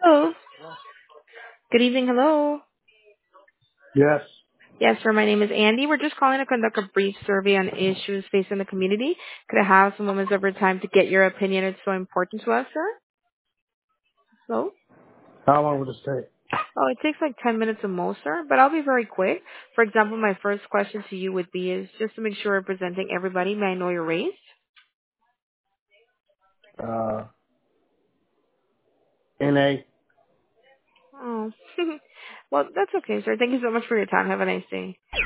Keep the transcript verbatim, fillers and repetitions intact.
Hello. Good evening. Hello. Yes. Yes, sir. My name is Andy. We're just calling to conduct a brief survey on issues facing the community. Could I have some moments of your time to get your opinion? It's so important to us, sir. Hello. How long will this take? Oh, it takes like ten minutes at most, sir, but I'll be very quick. For example, my first question to you would be is just to make sure we're presenting everybody. May I know your race? Uh, N A. Oh. Well, that's okay, sir. Thank you so much for your time. Have a nice day.